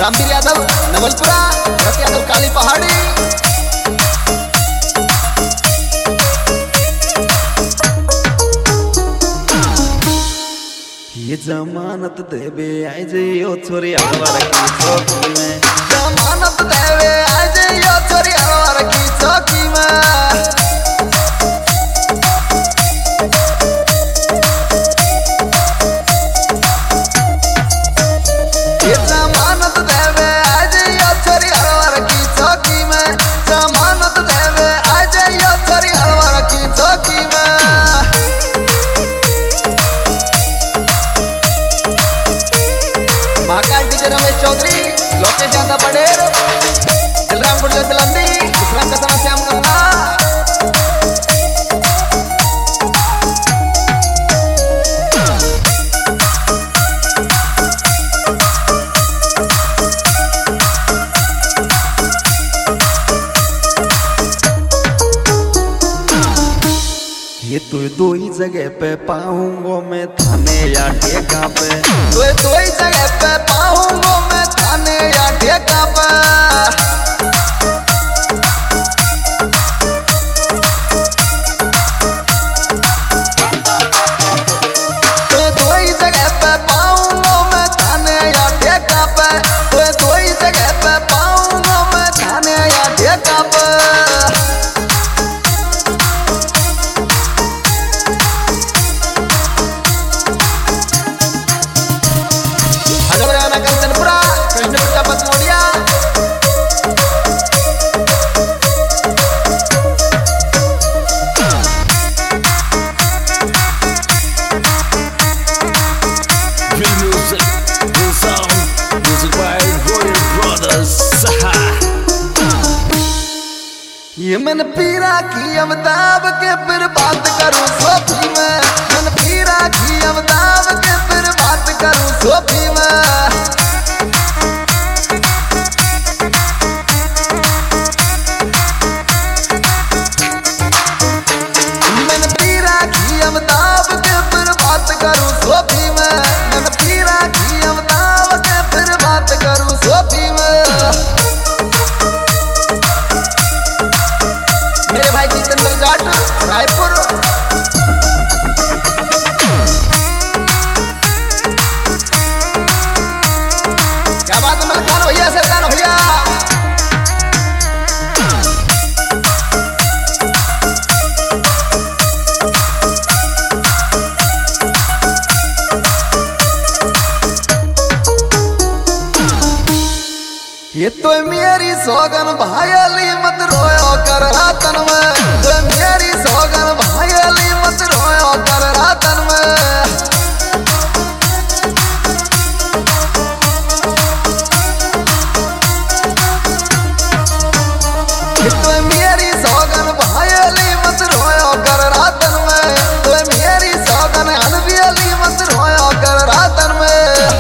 रामवीर यादव नवलपुरा, भरत यादव काली पहाड़ी। ये जमानत देवे आई जइयो छोरी हलवार की चौकी में, जमानत देवे आई जइयो छोरी हलवार की चौकी में। ये जमानत देवे आई जइयो छोरी हलवार की चौकी में, जमानत देवे आई जइयो छोरी हलवार की चौकी में। महाकाल डीजे रमेश चौधरी, लोकेश यादव पटेल, बलरामपुर जलंदी, विश्राम का समय श्याम करना। ये तो दो ही जगह पे पाऊंगा मैं, थाने या ठेका पे। तो दो ही जगह पे पाऊंगा मैं, थाने या ठेका पे। तो दो ही जगह पे पाऊंगा मैं, थाने या ठेका पे। तो दो ही जगह पे पाऊंगा मैं, थाने या ठेका पे। कंचनपुरा, कृष्ण प्रजापत मोडिया। ये मन पीरा की अमिताभ के फिर बात करूं सोफी में, मन पीरा की अमिताभ के फिर बात करूं सोफी में। मन पीरा की अमिताभ के फिर बात करूं सोफी में, मन पीरा की अमिताभ के फिर बात करूं सोफी में। मेरे भाई जितेंद्र जाट रायपुर। क्या बात है मलखान भैया, सरदार भैया। ये तो मेरी सौगन भायली मत रोयो कर रातन में, तो मेरी सौगन भायली मत रोयो कर रातन में। ये तो मेरी सौगन भायली मत रोयो कर रातन में, तो मेरी सौगन अलवियली मत रोयो कर रातन में।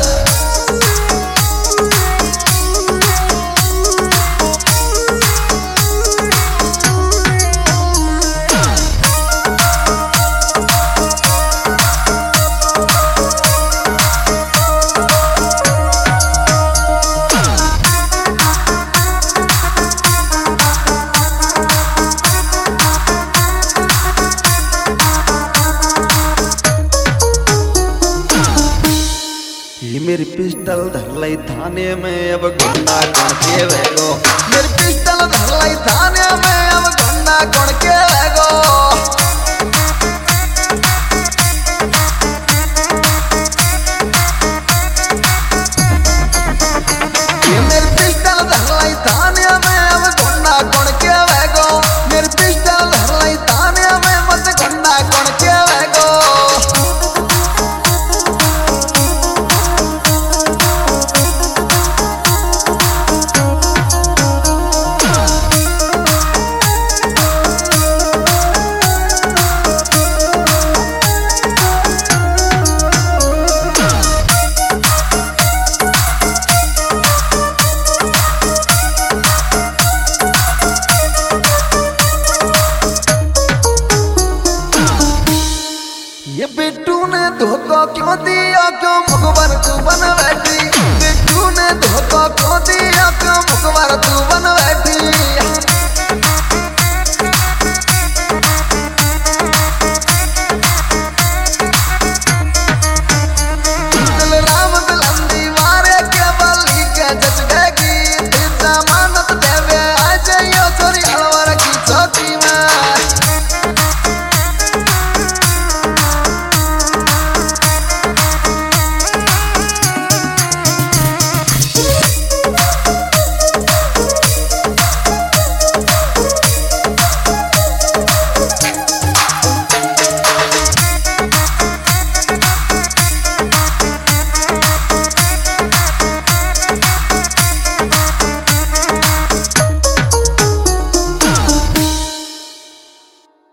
ये मेरी पिस्टल धर लई थाने में, अब गुंडा कौन के वेगो। मेरी पिस्टल धर लई थाने में, अब गुंडा कौन के वेगो। ये मेरी पिस्टल धर लई थाने में, अब गुंडा कौन के वेगो। मेरी पिस्टल धर लई थाने में, मत गुंडा कौन के वेगो। धोखा क्यों दिया, क्यों भगवान तू बनवे